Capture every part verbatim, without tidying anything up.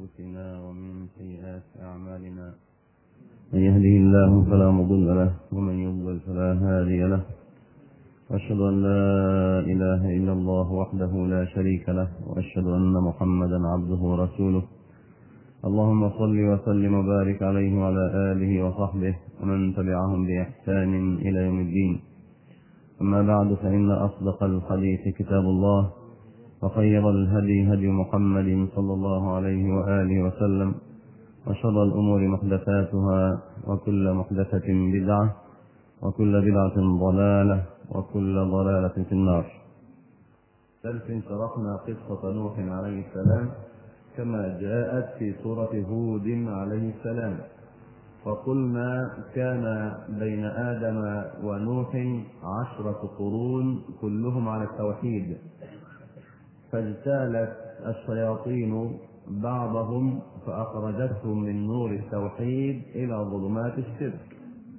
أنفسنا ومن سيئات أعمالنا. من يهده الله فلا مضل له ومن يضلل فلا هادي له. وأشهد أن لا إله إلا الله وحده لا شريك له، وأشهد أن محمدا عبده ورسوله. اللهم صل وسلم وبارك عليه وعلى آله وصحبه ومن تبعهم بإحسان إلى يوم الدين. أما بعد، فإن أصدق الحديث كتاب الله، وخير الهدي هدي محمد صلى الله عليه وآله وسلم، وشر الأمور محدثاتها، وكل محدثة بدعة، وكل بدعة ضلالة، وكل ضلالة في النار. سلف شرحنا قصة نوح عليه السلام كما جاءت في سورة هود عليه السلام، وقلنا كان بين آدم ونوح عشرة قرون كلهم على التوحيد، فاجتالت الشياطين بعضهم فأخرجتهم من نور التوحيد إلى ظلمات الشرك،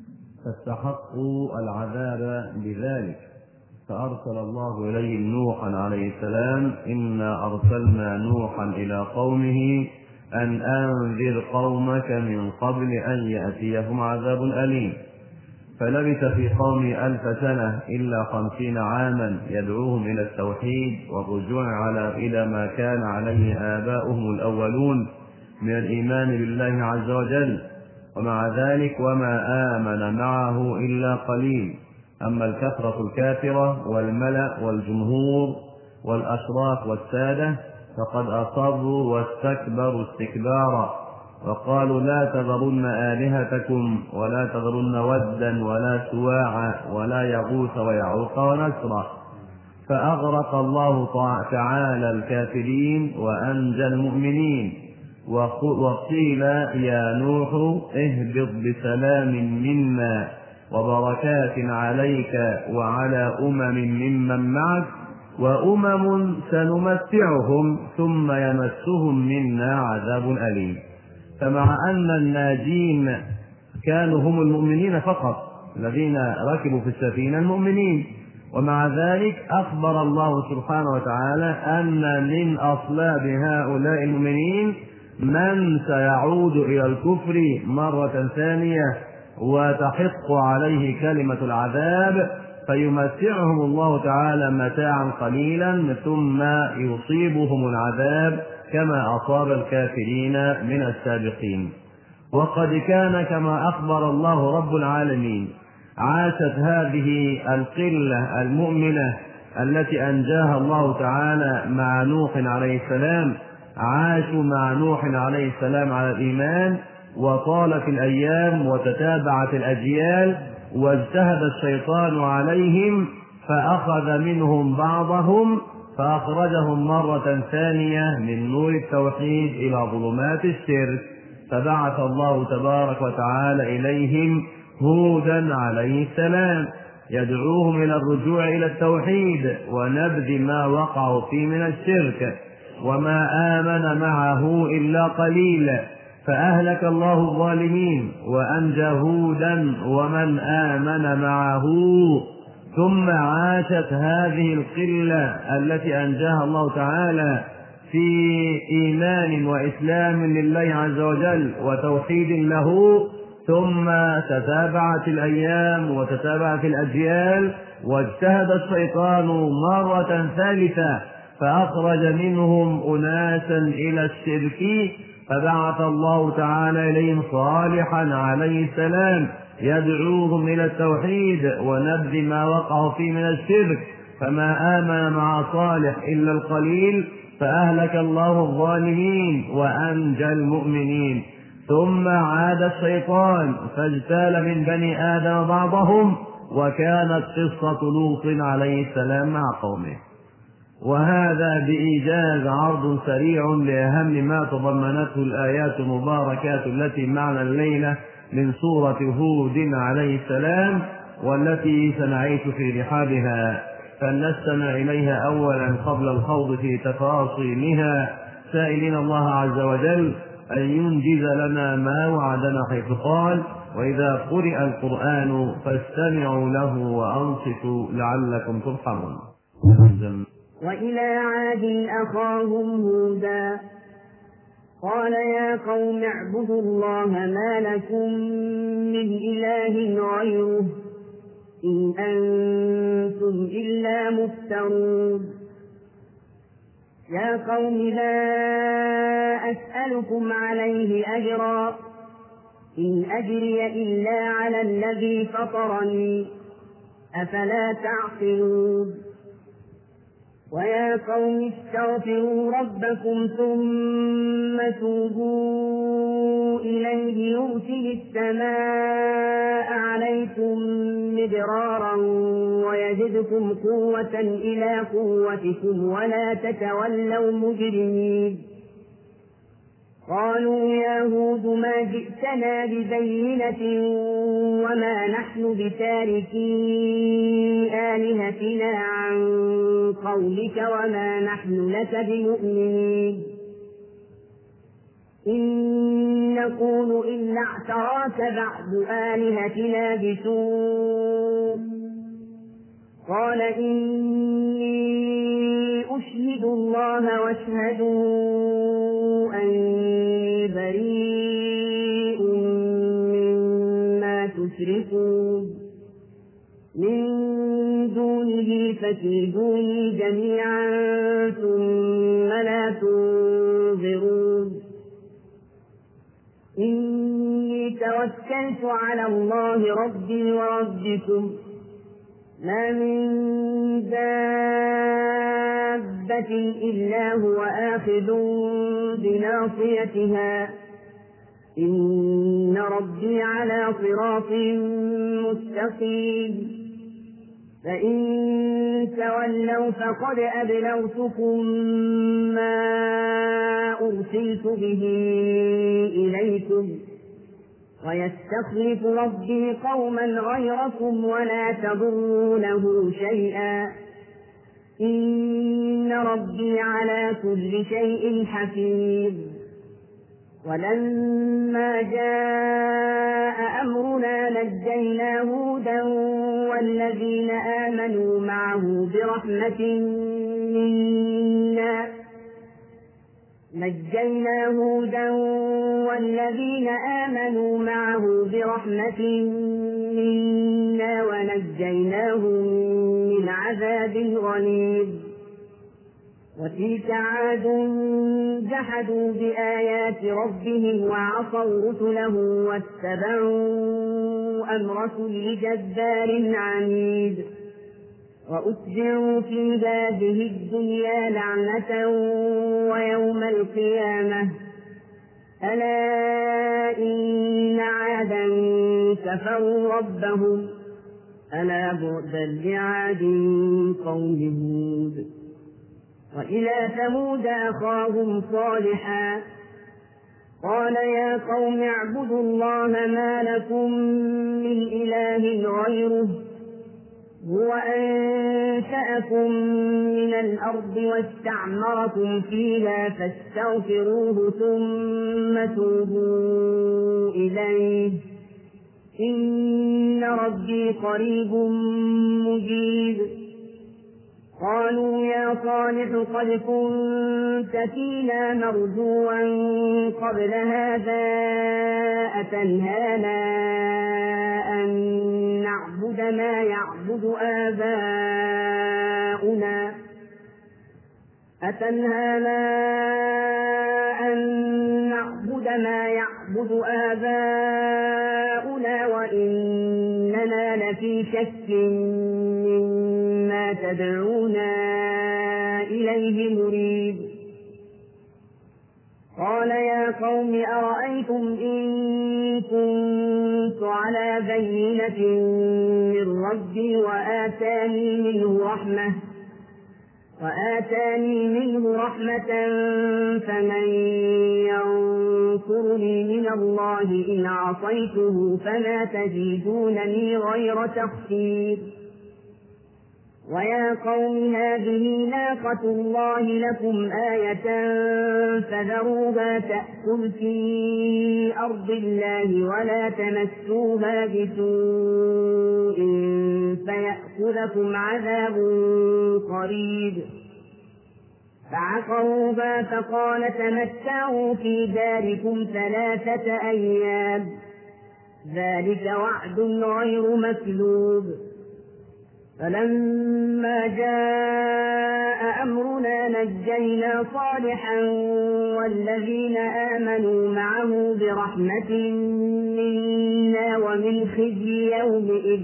فاستحقوا العذاب بذلك، فأرسل الله إليهم نوحا عليه السلام: إنا أرسلنا نوحا إلى قومه أن أنذر قومك من قبل أن يأتيهم عذاب أليم. فلبث في قومه ألف سنة إلا خمسين عاما يدعوهم إلى التوحيد والرجوع على إلى ما كان عليه آباؤهم الأولون من الإيمان بالله عز وجل. ومع ذلك وما آمن معه إلا قليل. أما الكثرة الكافرة والملأ والجمهور والأشراف والسادة فقد أصروا واستكبروا استكبارا، وقالوا: لا تذرن آلهتكم ولا تذرن ودا ولا سواعا ولا يغوث ويعوق ونسرا. فأغرق الله تعالى الكافرين وأنجى المؤمنين. وقيل: يا نوح اهبط بسلام منا وبركات عليك وعلى أمم ممن معك، وأمم سنمتعهم ثم يمسهم منا عذاب أليم. فمع أن الناجين كانوا هم المؤمنين فقط، الذين ركبوا في السفينة المؤمنين، ومع ذلك أخبر الله سبحانه وتعالى أن من أصلاب هؤلاء المؤمنين من سيعود إلى الكفر مرة ثانية وتحق عليه كلمة العذاب، فيمتعهم الله تعالى متاعا قليلا ثم يصيبهم العذاب كما أصاب الكافرين من السابقين. وقد كان كما أخبر الله رب العالمين: عاشت هذه القلة المؤمنة التي أنجاها الله تعالى مع نوح عليه السلام، عاشوا مع نوح عليه السلام على الإيمان، وطالت الأيام وتتابعت الأجيال، واجتهد الشيطان عليهم فأخذ منهم بعضهم فأخرجهم مرة ثانية من نور التوحيد إلى ظلمات الشرك. فبعث الله تبارك وتعالى إليهم هودا عليه السلام يدعوهم إلى الرجوع إلى التوحيد ونبذ ما وقعوا فيه من الشرك، وما آمن معه إلا قليل، فأهلك الله الظالمين وأنجى هودا ومن آمن معه. ثم عاشت هذه القلة التي أنجاها الله تعالى في إيمان وإسلام لله عز وجل وتوحيد له، ثم تتابعت الأيام وتتابعت الأجيال، واجتهد الشيطان مرة ثالثة فأخرج منهم أناسا إلى الشرك، فبعث الله تعالى إليهم صالحا عليه السلام يدعوهم إلى التوحيد ونبذ ما وقعوا فيه من الشرك، فما آمن مع صالح إلا القليل، فأهلك الله الظالمين وأنجى المؤمنين. ثم عاد الشيطان فاجتال من بني آدم بعضهم، وكانت قصة لوط عليه السلام مع قومه. وهذا بإيجاز عرض سريع لأهم ما تضمنته الآيات المباركات التي معنا الليلة من سورة هود عليه السلام، والتي سنعيش في رحابها، فلنستمع إليها أولا قبل الخوض في تفاصيلها، سائلين الله عز وجل أن ينجز لنا ما وعدنا، حيث قال: وإذا قرئ القرآن فاستمعوا له وأنصتوا لعلكم ترحمون. وإلى عاد أخاهم هودا قال يا قوم اعبدوا الله ما لكم من إله غيره إن أنتم إلا مفترون يا قوم لا أسألكم عليه أجرا إن أجري إلا على الذي فطرني أفلا تعقلون ويا قوم استغفروا ربكم ثم توبوا إليه يرسل السماء عليكم مدرارا ويزدكم قوة إلى قوتكم ولا تتولوا مجرمين قالوا يا هود ما جئتنا ببينة وما نحن بتاركي آلهتنا عن قولك وما نحن لك بمؤمنين إن نقول إلا اعتراك بعض آلهتنا بسوء قال إني أشهد الله واشهدوا أني بريء مما تشركون من دونه فكيدوني جميعا ثم لا تنظرون إني توكلت على الله ربي وربكم ما من دابة إلا هو آخذ بناصيتها إن ربي على صراط مستقيم فإن تولوا فقد أبلغتكم ما أرسلت به إليكم ويستخلف ربي قوما غيركم ولا تضرونه شيئا إن ربي على كل شيء حفيظ ولما جاء أمرنا نجينا هودا والذين آمنوا معه برحمة منا نجينا هودا والذين آمنوا معه برحمة منا ونجيناهم من عذاب غليظ وتلك عاد جحدوا بآيات ربهم وعصوا رسله واتبعوا أمر كل جبار عنيد وأتبعوا في هذه الدنيا لعنة ويوم القيامة ألا إن عادا كفروا ربهم ألا بعدا لعاد قوم هود وإلى ثمود أخاهم صالحا قال يا قوم اعبدوا الله ما لكم من إله غيره هو أنشأكم من الأرض واستعمركم فيها فاستغفروه ثم توبوا إليه إن ربي قريب مجيب قالوا يا صالح قد كنت فينا مرجوا قبل هذا أتنهانا أن نعبد ما يعبد آباؤنا أتنهانا أن نعبد ما يعبد آباؤنا وإننا لفي شك مما تدعونا إليه مريب قال يا قوم أرأيتم إن كنت على بينة من ربي وآتاني منه رحمة وآتاني منه رحمة فمن ينصرني من الله إن عصيته فما تزيدونني غير تخسير ويا قوم هذه ناقة الله لكم آية فذروها تأكل في أرض الله ولا تمسوها بسوء فيأخذكم عذاب قريب فعقروها فقال تمتعوا في داركم ثلاثة أيام ذلك وعد غير مكذوب. فلما جاء أمرنا نجينا صالحا والذين آمنوا معه برحمة منا ومن خزي يومئذ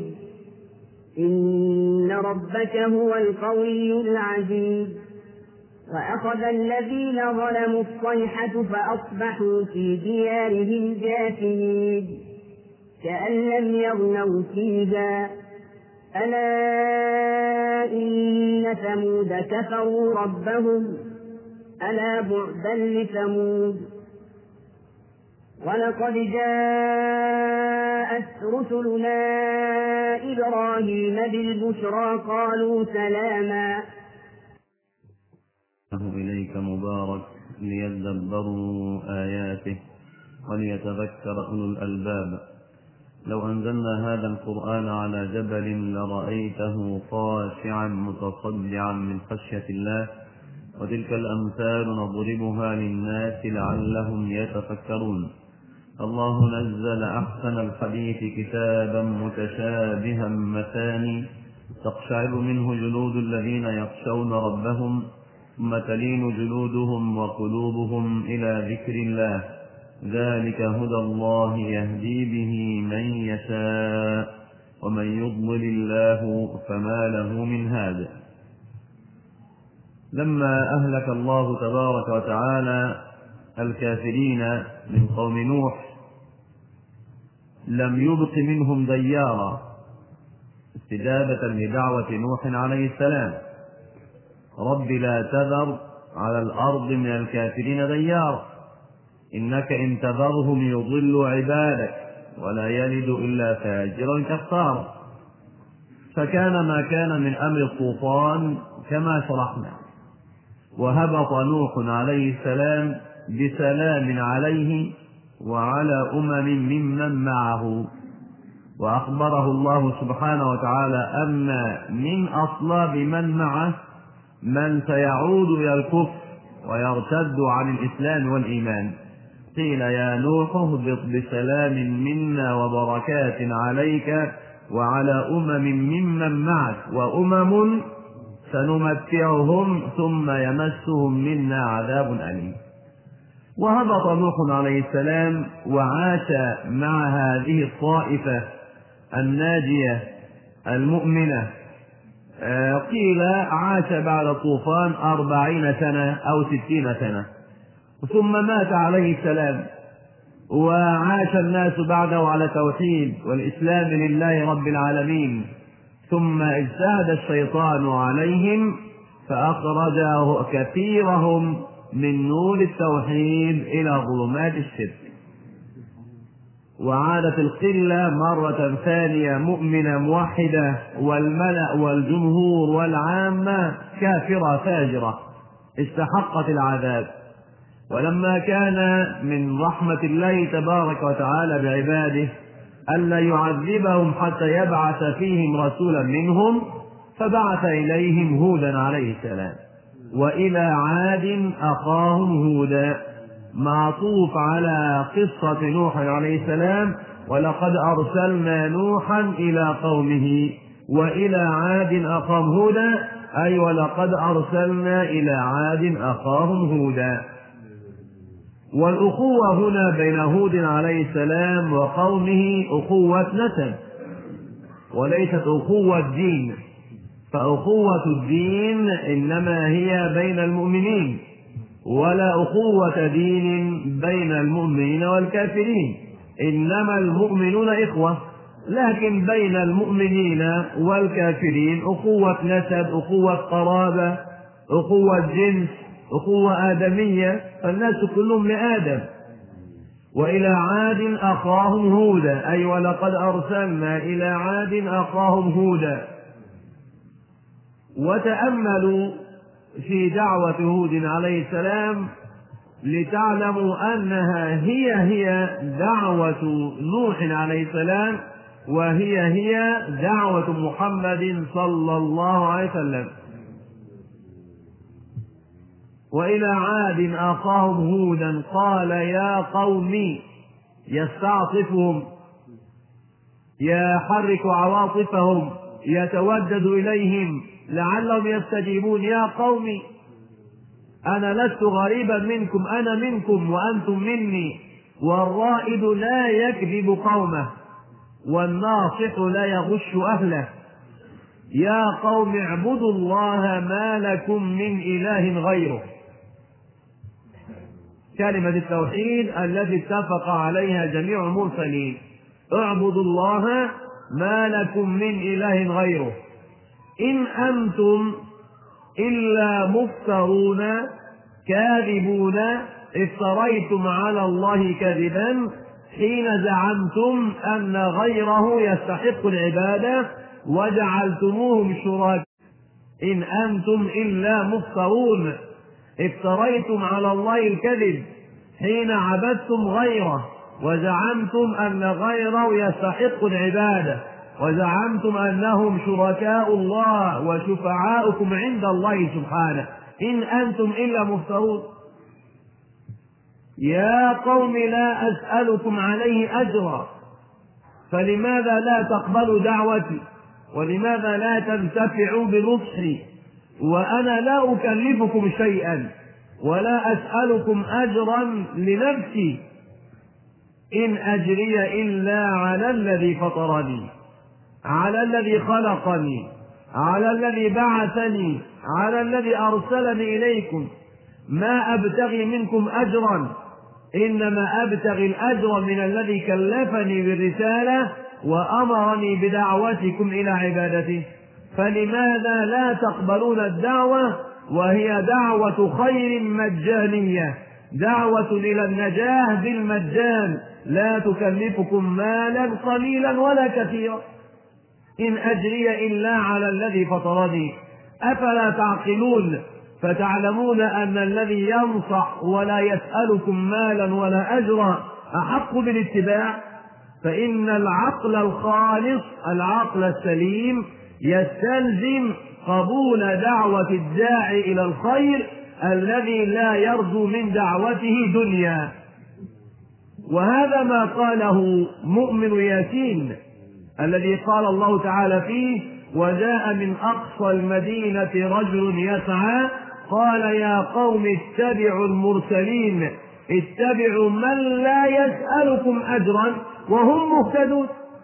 إن ربك هو القوي العزيز. وأخذ الذين ظلموا الصيحة فأصبحوا في ديارهم جاثمين كأن لم يغنوا فيها ألا إن ثمود كفروا ربهم ألا بعدا لثمود. ولقد جاءت رسلنا إبراهيم بالبشرى قالوا سلاما إليك مبارك ليدبروا آياته وليتذكر أولو الألباب. لو أنزلنا هذا القرآن على جبل لرأيته خاشعا متصدعا من خشية الله. وتلك الأمثال نضربها للناس لعلهم يتفكرون. الله نزل أحسن الحديث كتابا متشابها مثاني تقشعر منه جلود الذين يخشون ربهم ثم تلين جلودهم وقلوبهم إلى ذكر الله ذلك هدى الله يهدي به من يشاء ومن يضلل الله فما له من هاد. لما أهلك الله تبارك وتعالى الكافرين من قوم نوح لم يبق منهم ديارا استجابة لدعوة نوح عليه السلام. رب لا تذر على الأرض من الكافرين ديارا إنك إن تذرهم يضل عبادك ولا يلد إلا فاجرا كفارا. فكان ما كان من أمر الطوفان كما شرحنا. وهبط نوح عليه السلام بسلام عليه وعلى أمم ممن معه. وأخبره الله سبحانه وتعالى أن من أصلاب من معه من سيعود إلى الكفر ويرتد عن الإسلام والإيمان. قيل يا نوح اهبط بسلام منا وبركات عليك وعلى أمم ممن معك وأمم سنمتعهم ثم يمسهم منا عذاب أليم. وهبط نوح عليه السلام وعاش مع هذه الطائفة الناجية المؤمنة. قيل عاش بعد الطوفان أربعين سنة أو ستين سنة ثم مات عليه السلام. وعاش الناس بعده على توحيد والإسلام لله رب العالمين. ثم اجتهد الشيطان عليهم فأخرج كثيرهم من نور التوحيد إلى ظلمات الشرك. وعادت القلة مرة ثانية مؤمنة موحدة والملأ والجمهور والعامة كافرة فاجرة استحقت العذاب. ولما كان من رحمة الله تبارك وتعالى بعباده ألا يعذبهم حتى يبعث فيهم رسولا منهم فبعث إليهم هودا عليه السلام. وإلى عاد أخاهم هودا معطوف على قصة نوح عليه السلام ولقد أرسلنا نوحا إلى قومه وإلى عاد أخاهم هودا أي ولقد أرسلنا إلى عاد أخاهم هودا. والأخوة هنا بين هود عليه السلام وقومه أخوة نسب وليست أخوة دين. فأخوة الدين إنما هي بين المؤمنين ولا أخوة دين بين المؤمنين والكافرين. إنما المؤمنون إخوة لكن بين المؤمنين والكافرين أخوة نسب أخوة قرابة أخوة جنس أخوة آدمية فالناس كلهم لآدم. وإلى عاد أخاهم هودا أي ولقد أرسلنا إلى عاد أخاهم هودا. وتأملوا في دعوة هود عليه السلام لتعلموا أنها هي هي دعوة نوح عليه السلام وهي هي دعوة محمد صلى الله عليه وسلم. وإلى عاد أخاهم هودا قال يا قوم يستعطفهم يحرك عواطفهم يتودد إليهم لعلهم يستجيبون يا قوم أنا لست غريبا منكم أنا منكم وأنتم مني والرائد لا يكذب قومه والناصح لا يغش أهله يا قوم اعبدوا الله ما لكم من إله غيره. كلمة التوحيد التي اتفق عليها جميع المرسلين اعبدوا الله ما لكم من إله غيره إن أنتم إلا مفترون كاذبون افتريتم على الله كذبا حين زعمتم أن غيره يستحق العبادة وجعلتموهم شركاء إن أنتم إلا مفترون افتريتم على الله الكذب حين عبدتم غيره وزعمتم أن غيره يستحق العبادة وزعمتم أنهم شركاء الله وشفعاؤكم عند الله سبحانه إن أنتم إلا مفترون. يا قوم لا أسألكم عليه أجرا فلماذا لا تقبلوا دعوتي ولماذا لا تنتفعوا بنصحي وأنا لا أكلفكم شيئا ولا أسألكم أجرا لنفسي إن أجري إلا على الذي فطرني على الذي خلقني على الذي بعثني على الذي أرسلني إليكم ما أبتغي منكم أجرا إنما أبتغي الأجر من الذي كلفني بالرسالة وأمرني بدعوتكم إلى عبادته فلماذا لا تقبلون الدعوة وهي دعوة خير مجانية دعوة إلى النجاة بالمجان لا تكلفكم مالا قليلا ولا كثيرا إن أجري إلا على الذي فطرني أفلا تعقلون فتعلمون أن الذي ينصح ولا يسألكم مالا ولا أجرا أحق بالاتباع فإن العقل الخالص العقل السليم يستلزم قبول دعوة الداعي إلى الخير الذي لا يرجو من دعوته دنيا وهذا ما قاله مؤمن ياسين الذي قال الله تعالى فيه وجاء من أقصى المدينة رجل يسعى قال يا قوم اتبعوا المرسلين اتبعوا من لا يسألكم أجرا وهم مهتدون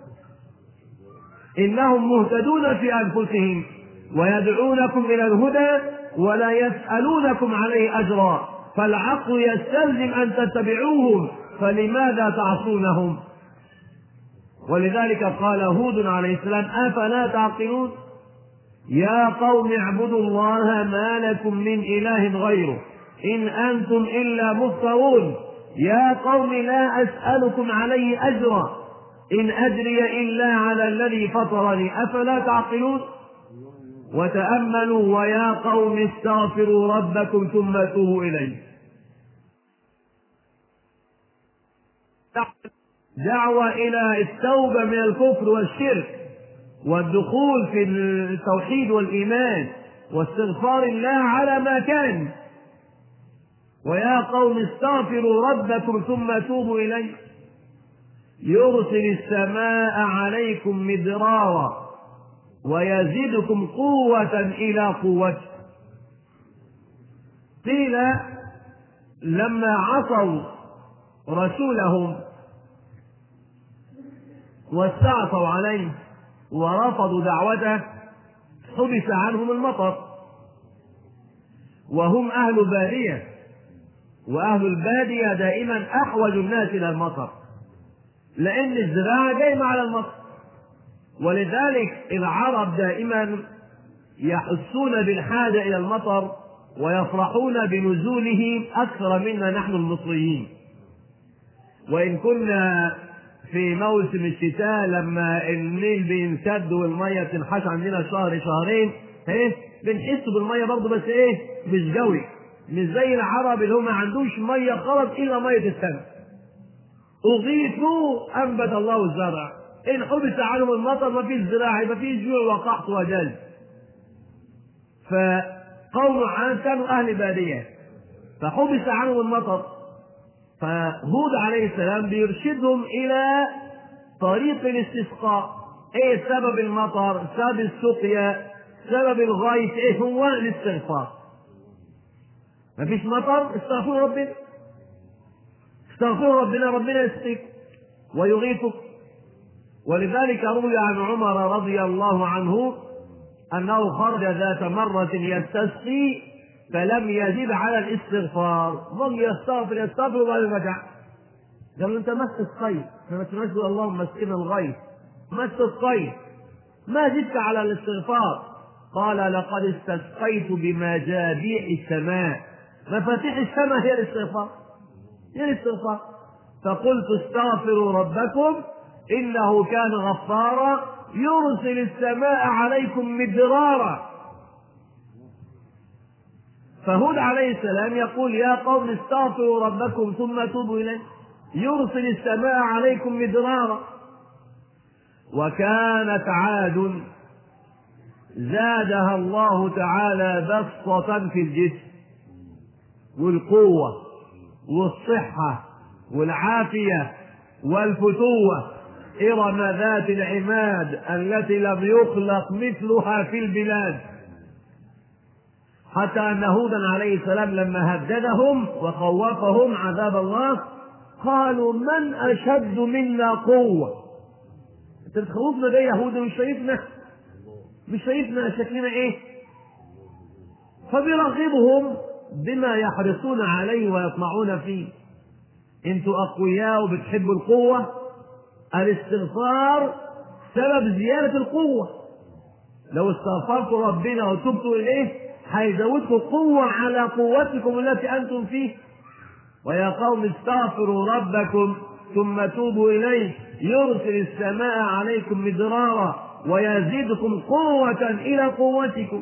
إنهم مهتدون في أنفسهم ويدعونكم إلى الهدى ولا يسألونكم عليه أجرا فالعقل يستلزم أن تتبعوهم فلماذا تعصونهم ولذلك قال هود عليه السلام أفلا تعقلون يا قوم اعبدوا الله ما لكم من إله غيره إن أنتم إلا مفترون يا قوم لا أسألكم عليه أجرا إن أجري إلا على الذي فطرني أفلا تعقلون وتأملوا ويا قوم استغفروا ربكم ثم توبوا إليه دعوة إلى التوبة من الكفر والشرك والدخول في التوحيد والإيمان واستغفار الله على ما كان ويا قوم استغفروا ربكم ثم توبوا إليه يرسل السماء عليكم مدرارا ويزيدكم قوة إلى قوته قيل لما عصوا رسولهم واستعصوا عليه ورفضوا دعوته حبس عنهم المطر وهم أهل بادية وأهل البادية دائما أحوج الناس إلى المطر لأن الزراعة قايمة على المطر ولذلك العرب دائما يحسون بالحاجة إلى المطر ويفرحون بنزوله أكثر منا نحن المصريين وإن كنا في موسم الشتاء لما النيل بينسد والمية تنحش عندنا شهر شهرين ايه بنحس بالمية برضه بس ايه مش قوي مش زي العرب اللي هم ما عندوش مية خالص الا مية السماء اغيثوا انبت الله الزرع ان حبس عنهم المطر ما فيش زراعه يبقى فيش جوع وقحط وجلد فقوم عاد كانوا اهل باديه فحبس عنهم المطر. فهود عليه السلام بيرشدهم إلى طريق الاستسقاء. إيه سبب المطر؟ سبب السقيا، سبب الغيث إيه هو؟ الاستغفار. مفيش مطر، استغفروا ربنا، استغفروا ربنا، ربنا يسقيك ويغيثك. ولذلك روي عن عمر رضي الله عنه أنه خرج ذات مرة يستسقي فلم يزد على الاستغفار، ظل يستغفر يستغفر وبعد رجع. قال أنت ما استسقيت، فما تقول اللهم اسقنا الغيث، ما استسقيت، ما زدت على الاستغفار. قال لقد استسقيت بمجابيع السماء، مفاتيح السماء هي الاستغفار، هي الاستغفار. فقلت استغفروا ربكم إنه كان غفارا يرسل السماء عليكم مدرارا. فهود عليه السلام يقول يا قوم استغفروا ربكم ثم توبوا إليه يرسل السماء عليكم مدرارا. وكانت عاد زادها الله تعالى بسطة في الجسم والقوة والصحة والعافية والفتوة، إرم ذات العماد التي لم يخلق مثلها في البلاد، حتى أن هودا عليه السلام لما هددهم وخوفهم عذاب الله قالوا من أشد منا قوة. أنت بتخوفنا ده يا هود، مش شايفنا مش شايفنا شكلنا إيه؟ فبيرغبهم بما يحرصون عليه ويطمعون فيه. انتوا أقوياء وبتحبوا القوة، الاستغفار سبب زيادة القوة. لو استغفرتوا ربنا وتبتوا إليه هيزودكم قوة على قوتكم التي أنتم فيه. ويا قوم استغفروا ربكم ثم توبوا إليه يرسل السماء عليكم مدرارا ويزيدكم قوة إلى قوتكم،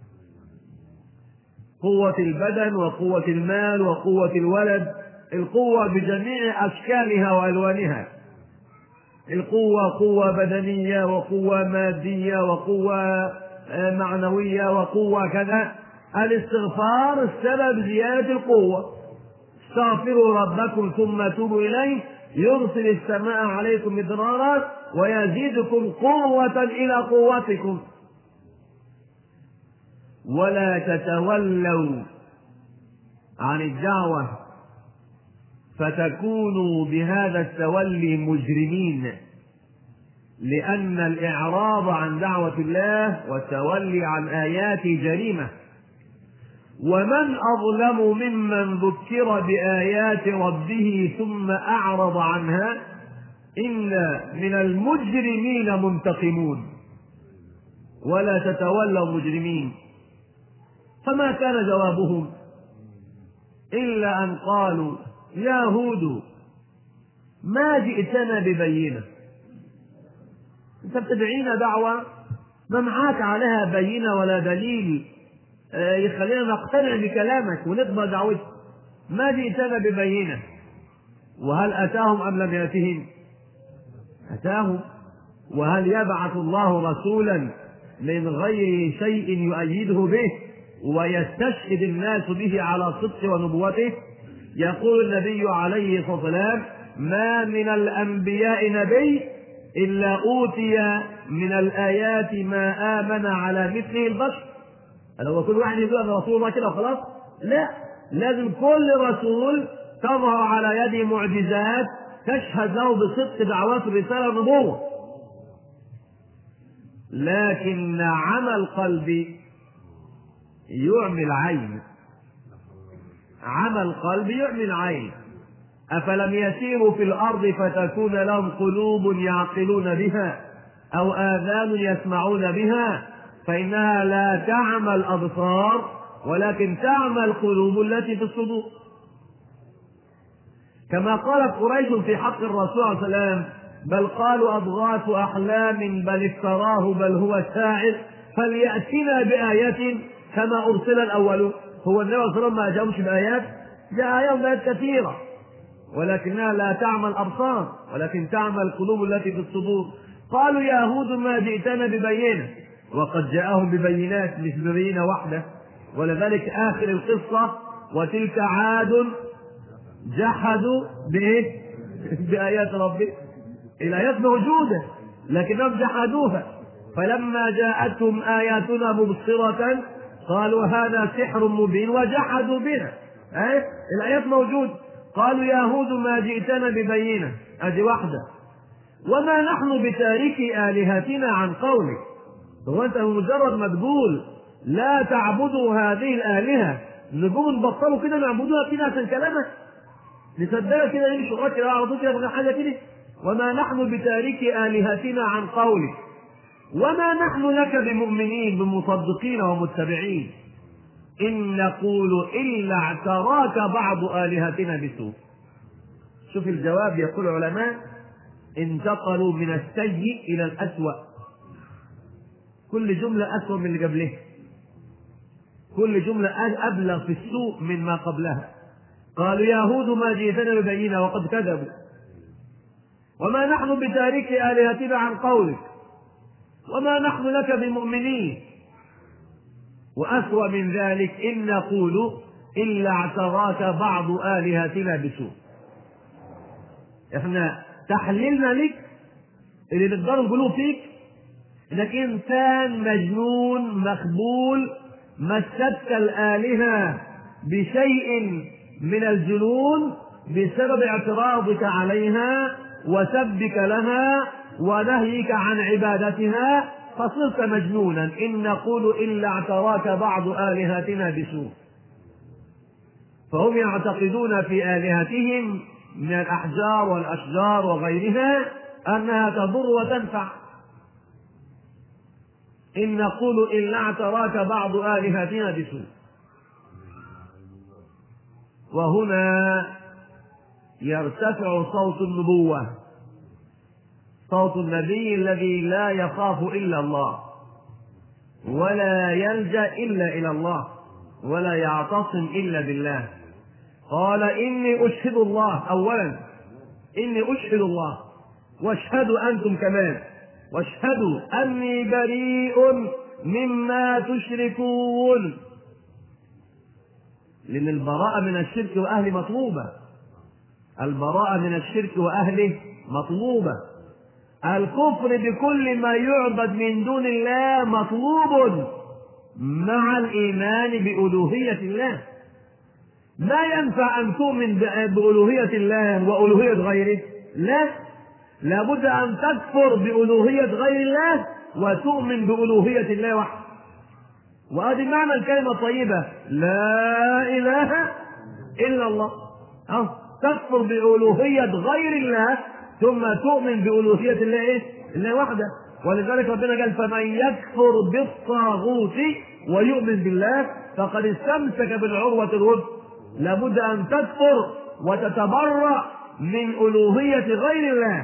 قوة البدن وقوة المال وقوة الولد، القوة بجميع أشكالها وألوانها. القوة قوة بدنية وقوة مادية وقوة معنوية وقوة كذا. الاستغفار سبب زيادة القوة. استغفروا ربكم ثم توبوا إليه يرسل السماء عليكم مدرارا ويزيدكم قوة إلى قوتكم. ولا تتولوا عن الدعوة فتكونوا بهذا التولي مجرمين، لأن الإعراض عن دعوة الله والتولي عن آياته جريمة. ومن أظلم ممن ذكر بآيات ربه ثم أعرض عنها إنا من المجرمين منتقمون. ولا تتولوا مجرمين. فما كان جوابهم إلا أن قالوا يا هود ما جئتنا ببينة، أنت بتدعينا دعوة ما معاك عليها بينة ولا دليل يخلينا نقتنع بكلامك ونقبل دعوتك، ما جئتنا ببينة. وهل أتاهم أم لم يأتهم؟ أتاهم. وهل يبعث الله رسولا من غير شيء يؤيده به ويستشهد الناس به على صدق ونبوته؟ يقول النبي عليه الصلاة والسلام ما من الأنبياء نبي إلا أوتي من الآيات ما آمن على مثله البشر. لو كل واحد يقول أنا رسول الله كده خلاص، لا، لازم كل رسول تظهر على يده معجزات تشهد له بصدق دعوات الرسالة والنبوة. لكن عمى القلب يعمي العين، عمى القلب يعمي العين. أفلم يسيروا في الأرض فتكون لهم قلوب يعقلون بها أو آذان يسمعون بها فإنها لا تعمى الأبصار ولكن تعمى القلوب التي في الصدور. كما قالت قريش في حق الرسول صلى الله عليه وسلم بل قالوا أضغاث أحلام بل افتراه بل هو شاعر فليأتنا بآية كما أرسل الأول. هو النبي صلى الله عليه وسلم ما جاءهمش بآيات؟ جاء آيات بآيات كثيرة ولكنها لا تعمى الأبصار ولكن تعمى القلوب التي في الصدور. قالوا يا هود ما جئتنا ببينة، وقد جاءهم ببينات مش ببينة واحدة. ولذلك آخر القصة وتلك عاد جحدوا بإيه؟ بآيات ربهم. الآيات موجودة لكنهم جحدوها، فلما جاءتهم آياتنا مبصرة قالوا هذا سحر مبين وجحدوا بها. أه؟ الآيات موجودة. قالوا يا هود ما جئتنا ببينة، أدي واحدة، وما نحن بتاركي آلهتنا عن قولك. هو أنت مجرد ما تقول لا تعبدوا هذه الآلهة نقوم نبطلوا كده نعبدوها كده عشان كلامك؟ نصدقها كده يمشي غير كده على طول كده من حاجة كده؟ وما نحن بتاركي آلهتنا عن قولك وما نحن لك بمؤمنين بمصدقين ومتبعين إن نقول إلا اعتراك بعض آلهتنا بسوء. شوف الجواب، يقول العلماء انتقلوا من السيء إلى الأسوأ. كل جملة أسوأ من اللي قبلها، كل جملة أبلغ في السوء من ما قبلها. قالوا يا هود ما جئتنا ببينة وقد كذبوا وما نحن بتارك آلهتنا عن قولك وما نحن لك بمؤمنين. وأسوأ من ذلك إن نقول إلا اعتراك بعض آلهتنا بسوء. احنا تحليلنا لك اللي نقدر نقوله فيك انك انسان مجنون مخبول مستك الآلهة بشيء من الجنون بسبب اعتراضك عليها وسبك لها ونهيك عن عبادتها فصرت مجنونا. إن نقول إلا اعتراك بعض آلهتنا بسوء. فهم يعتقدون في آلهتهم من الأحجار والأشجار وغيرها أنها تضر وتنفع. إن نقول إلا اعتراك بعض آلهتنا بسوء. وهنا يرتفع صوت النبوة، صوت النبي الذي لا يخاف إلا الله ولا يلجأ إلا إلى الله ولا يعتصم إلا بالله. قال إني أشهد الله، أولا إني أشهد الله واشهدوا أنتم كمان واشهدوا أني بريء مما تشركون، لأن البراءة من الشرك وأهله مطلوبة. البراءة من الشرك وأهله مطلوبة. الكفر بكل ما يعبد من دون الله مطلوب مع الإيمان بألوهية الله. ما ينفع أن تؤمن بألوهية الله وألوهية غيره، لا، لابد أن تكفر بألوهية غير الله وتؤمن بألوهية الله وحده. وهذه معنى الكلمة الطيبة لا إله إلا الله. أو تكفر بألوهية غير الله ثم تؤمن بألوهية الله إيه؟ الله وحده. ولذلك ربنا قال فمن يكفر بالطاغوت ويؤمن بالله فقد استمسك بالعروة الوثقى. لابد أن تكفر وتتبرأ من ألوهية غير الله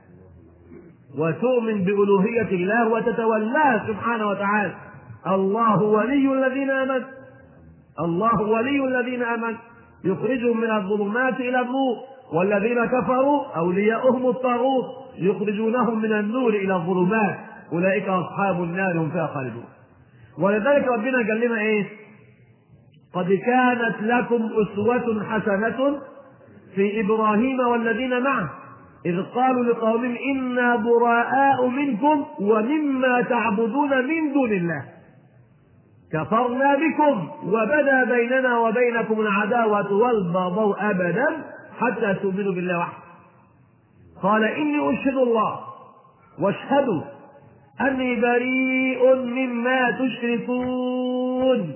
وتؤمن بألوهية الله وتتولاها سبحانه وتعالى. الله ولي الذين آمنوا، الله ولي الذين آمنوا يخرجهم من الظلمات إلى النور، والذين كفروا أولياؤهم الطاغوت يخرجونهم من النور إلى الظلمات أولئك أصحاب النار هم فيها خالدون. ولذلك ربنا قال لنا إيه؟ قد كانت لكم أسوة حسنة في إبراهيم والذين معه إذ قالوا لقومهم إنا براء منكم ومما تعبدون من دون الله كفرنا بكم وبدا بيننا وبينكم العداوة والبغضاء أبدا حتى تؤمنوا بالله وحده. قال إني أشهد الله واشهدوا أني بريء مما تشركون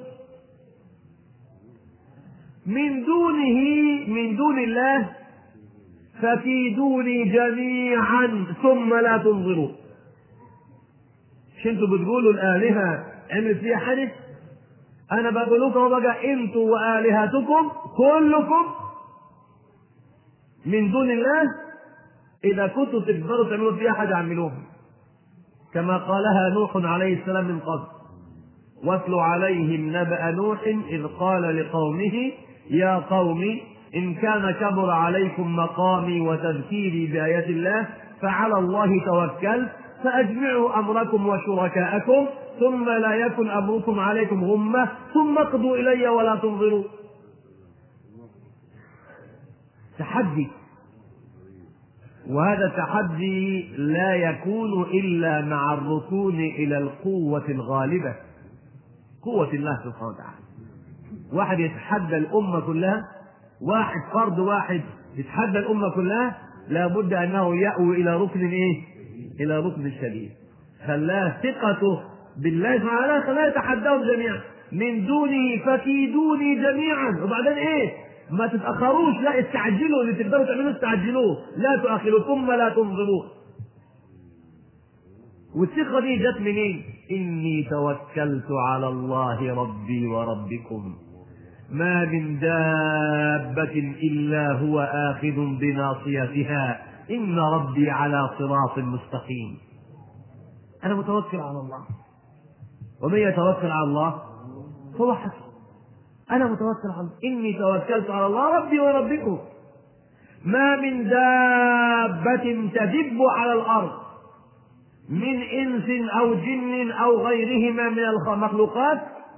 من دونه من دون الله فكيدوني جميعا ثم لا تنظروا. مش انتوا بتقولوا الآلهة عمل فيها حدث؟ أنا بقول لكم بقى انتوا وآلهتكم كلكم من دون الله إذا كنتوا تقدروا تعملوا فيها حاجة اعملوها كما قالها نوح عليه السلام من قبل. واتل عليهم نبأ نوح إذ قال لقومه يا قوم إن كان كبر عليكم مقامي وتذكيري بآيات الله فعلى الله توكلت فأجمعوا أمركم وشركاءكم ثم لا يكن أمركم عليكم غمة ثم اقضوا إلي ولا تنظروا. تحدي، وهذا التحدي لا يكون إلا مع الركون إلى القوة الغالبة، قوة الله سبحانه وتعالى. واحد يتحدى الأمة كلها، واحد فرد واحد يتحدى الأمة كلها، لابد أنه يأوي إلى ركن إيه؟ إلى ركن شديد. خلاه ثقته بالله سبحانه وتعالى، خلاه يتحداهم جميعا، من دوني فكيدوني جميعا. وبعدين إيه؟ ما تتأخروش، لا استعجلوا، اللي تقدروا تعملوا استعجلوه، لا تؤخروا ثم لا تنظروا. والثقة دي جت منين؟ إني توكلت على الله ربي وربكم ما من دابة إلا هو آخذ بناصيتها إن ربي على صراط مستقيم. أنا متوكل على الله، ومن يتوكل على الله فهو حسبه. أنا متوكل على الله، إني توكلت على الله ربي وربكم ما من دابة تدب على الأرض من إنس أو جن أو غيرهما من المخلوقات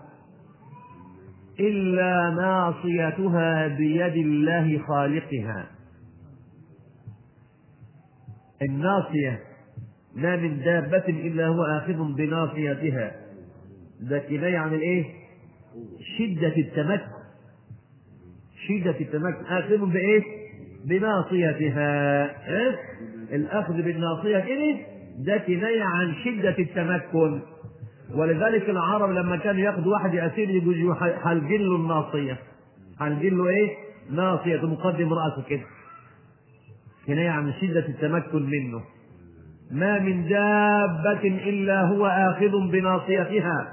إلا ناصيتها بيد الله خالقها. الناصية ما من دابة إلا هو آخذ بناصيتها، ده كناية عن الإيه؟ شدة التمكن، شدة التمكن، آخذ بإيه؟ بناصيتها. إيه؟ الأخذ بالناصية كده ده كناية عن شدة التمكن. ولذلك العرب لما كانوا ياخدوا واحد يأسير يجوا حلقين له الناصية، حلقين له إيه؟ ناصية مقدم رأسه كده، كناية عن شدة التمكن منه. ما من دابة إلا هو آخذ بناصيتها.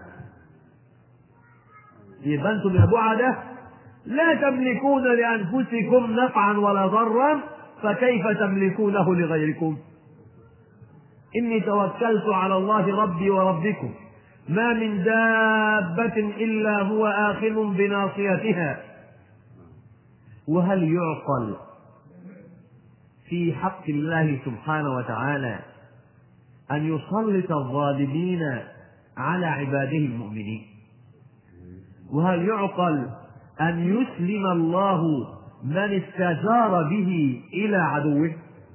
يبقى أنتم يا بعدة لا تملكون لأنفسكم نفعا ولا ضرا، فكيف تملكونه لغيركم؟ إني توكلت على الله ربي وربكم ما من دابة إلا هو آخذ بناصيتها. وهل يعقل في حق الله سبحانه وتعالى أن يسلط الظالمين على عباده المؤمنين؟ وهل يعقل أن يسلم الله من استجار به إلى عدوه؟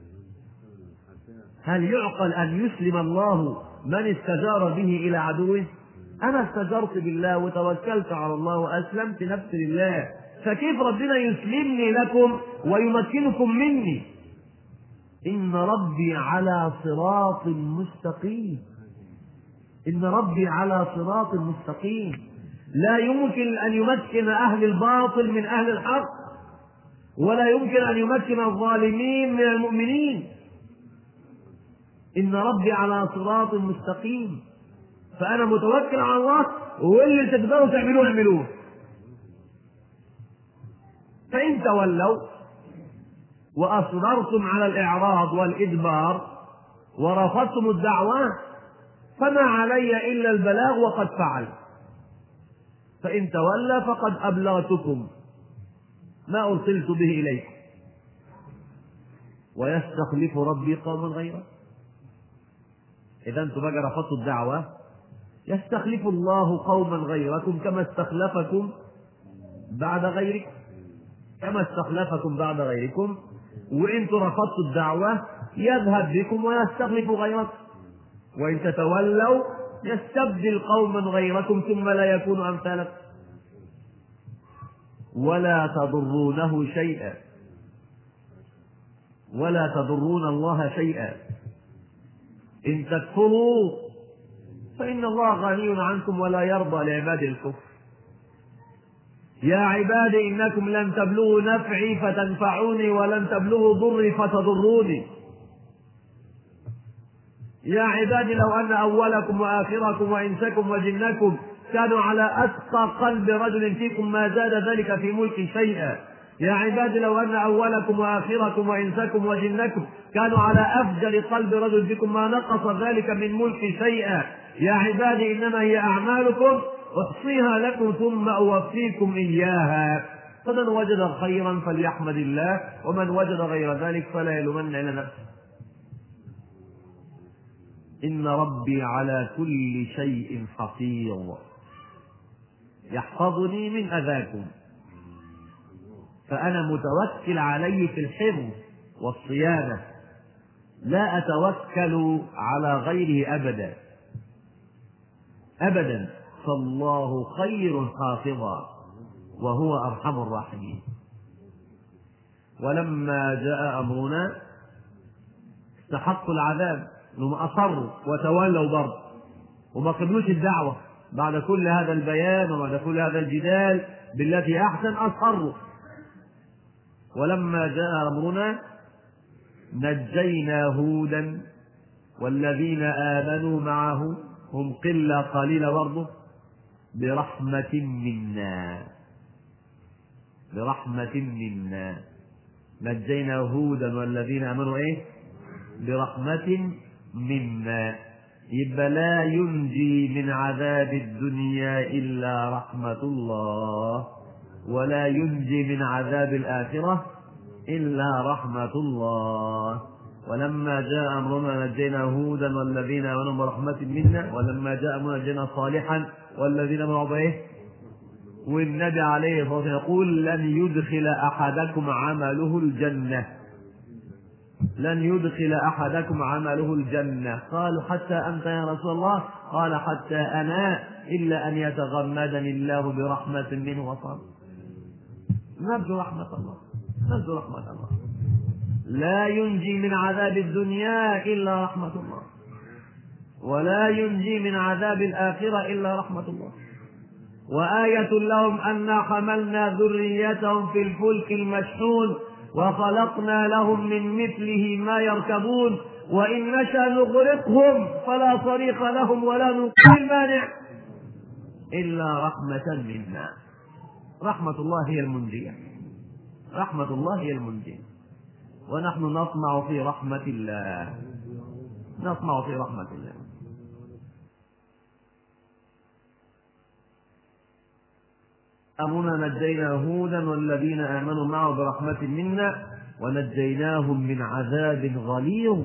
هل يعقل أن يسلم الله من استجار به إلى عدوه؟ أنا استجرت بالله وتوكلت على الله وأسلمت نفسي لله، فكيف ربنا يسلمني لكم ويمكنكم مني؟ إن ربي على صراط مستقيم، إن ربي على صراط مستقيم. لا يمكن أن يمكن أهل الباطل من أهل الحق، ولا يمكن أن يمكن الظالمين من المؤمنين. إن ربي على صراط مستقيم، فأنا متوكل على الله، واللي تقدروا تعملوه اعملوه. فإن تولوا وأصررتم على الإعراض والإدبار ورفضتم الدعوة فما علي إلا البلاغ وقد فعل. فإن تولى فقد أبلغتكم ما أرسلت به إليكم ويستخلف ربي قوما غيره. إذا أنتم بقى رفضتوا الدعوة يستخلف الله قوما غيركم كما استخلفكم بعد غيركم، كما استخلفكم بعد غيركم. وإنتم رفضتوا الدعوة يذهب بكم ويستخلف غيركم. وإن تتولوا يستبدل قوما غيركم ثم لا يكونوا أمثالكم. ولا تضرونه شيئا، ولا تضرون الله شيئا. إن تكفروا فإن الله غني عنكم ولا يرضى لعباده الكفر. يا عبادي إنكم لن تبلغوا نفعي فتنفعوني ولن تبلغوا ضري فتضروني. يا عبادي لو أن أولكم وآخركم وإنسكم وجنكم كانوا على أتقى قلب رجل فيكم ما زاد ذلك في ملك شيئا. يا عبادي لو أن أولكم وآخركم وإنسكم وجنكم كانوا على أفجر قلب رجل فيكم ما نقص ذلك من ملك شيئا. يا عبادي إنما هي أعمالكم أحصيها لكم ثم أوفيكم إياها. فمن وجد خيرا فليحمد الله، ومن وجد غير ذلك فلا يلومن إلا نفسه. إن ربي على كل شيء حفيظ يحفظني من أذاكم. فأنا متوكل عليه في الحفظ والصيانة، لا أتوكل على غيره أبدا أبدا، فالله خير حافظا وهو أرحم الراحمين. ولما جاء أمرنا استحقوا العذاب، انهم اصروا وتولوا برضه وما قبلوش الدعوه بعد كل هذا البيان وبعد كل هذا الجدال بالتي احسن، اصروا. ولما جاء امرنا نجينا هودا والذين امنوا معه، هم قله قليله برضه، برحمه منا برحمه منا نجينا هودا والذين امنوا ايه؟ برحمة منا. يبقى لا ينجي من عذاب الدنيا إلا رحمة الله، ولا ينجي من عذاب الآخرة إلا رحمة الله. ولما جاء أمرنا نجينا هودا والذين آمنوا برحمة منا، ولما جاء أمرنا نجينا صالحا والذين آمنوا به. والنبي عليه الصلاة والسلام يقول لن يدخل أحدكم عمله الجنة، لن يدخل أحدكم عمله الجنة. قالوا حتى أنت يا رسول الله؟ قال حتى أنا، إلا أن يتغمدني الله برحمة منه وصال. نرجو رحمة الله، نرجو رحمة الله. لا ينجي من عذاب الدنيا إلا رحمة الله، ولا ينجي من عذاب الآخرة إلا رحمة الله. وآية لهم أنا حملنا ذريتهم في الفلك المشحون وخلقنا لهم من مثله ما يركبون وإن نشأ نغرقهم فلا صريخ لهم ولا نلقي المانع إلا رحمة منا. رحمة الله هي المنجية، رحمة الله هي المنجية، ونحن نطمع في رحمة الله، نطمع في رحمة الله. أمرنا نجينا هودا والذين آمنوا معه برحمة منا ونجيناهم من عذاب غليظ.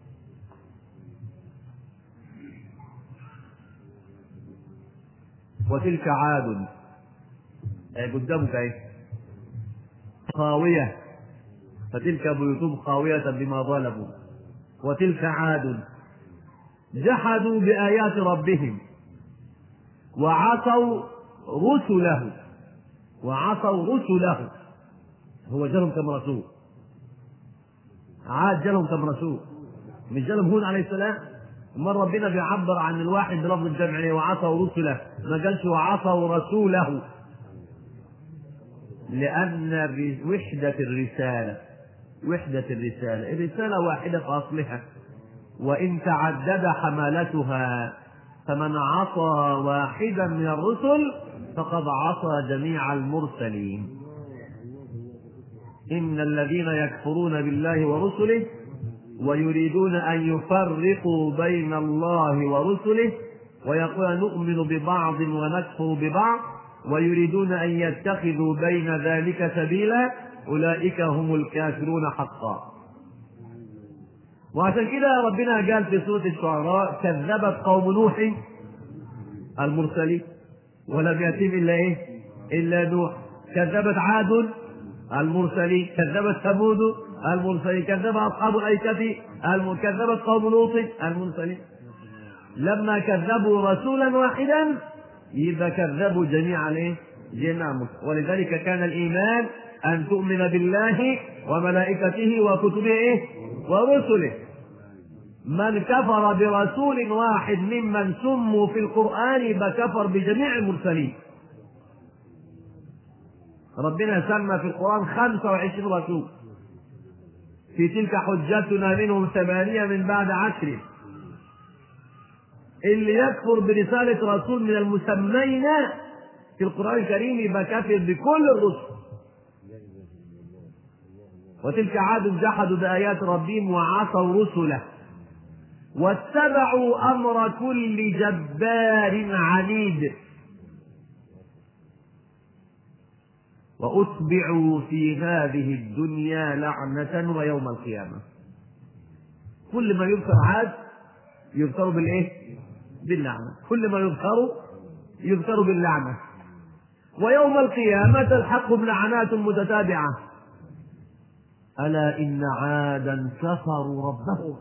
وتلك عاد قدامك ايه خاوية، فتلك بيوتهم خاوية بما ظلموا. وتلك عاد جحدوا بآيات ربهم وعصوا رسله وعصوا رسله. هو جالهم كم رسول؟ عاد جالهم كم رسول؟ مش جالهم هود عليه السلام؟ مرة ربنا بيعبر عن الواحد بلفظ الجمع وعصوا رسله، ما قالش وعصوا رسوله، لأن وحدة الرسالة وحدة الرسالة الرسالة واحدة في أصلها، وإن تعدد حملتها، فمن عصى واحدا من الرسل فقد عصى جميع المرسلين. إن الذين يكفرون بالله ورسله ويريدون أن يفرقوا بين الله ورسله ويقولون نؤمن ببعض ونكفر ببعض ويريدون أن يتخذوا بين ذلك سبيلا أولئك هم الكافرون حقا. وعشان كده ربنا قال في سورة الشعراء كذبت قوم نوح المرسلين ولم يتم إلا إيه؟ إلا نوح. كذبت عاد المرسلين، كذبت ثمود المرسلين، كذب أصحاب الأيكة، كذبت قوم لوط المرسلين. لما كذبوا رسولا واحدا يبقى كذبوا جميع الايه؟ جميع. ولذلك كان الإيمان أن تؤمن بالله وملائكته وكتبه إيه؟ ورسله. من كفر برسول واحد ممن سموا في القرآن يبقى كفر بجميع المرسلين. ربنا سمى في القرآن خمسة وعشرين رسول، في تلك حجتنا منهم ثمانية من بعد عشر. اللي يكفر برسالة رسول من المسمين في القرآن الكريم يبقى كافر بكل الرسل. وتلك عاد جحدوا بآيات ربهم وعصوا رسله واتبعوا أمر كل جبار عنيد وأتبعوا في هذه الدنيا لعنة ويوم القيامة. كل ما يذكر عاد يذكر بالإيه؟ باللعنة. كل ما يذكر يذكر باللعنة. ويوم القيامة تلحقهم لعنات متتابعة. ألا إن عادا كفروا ربهم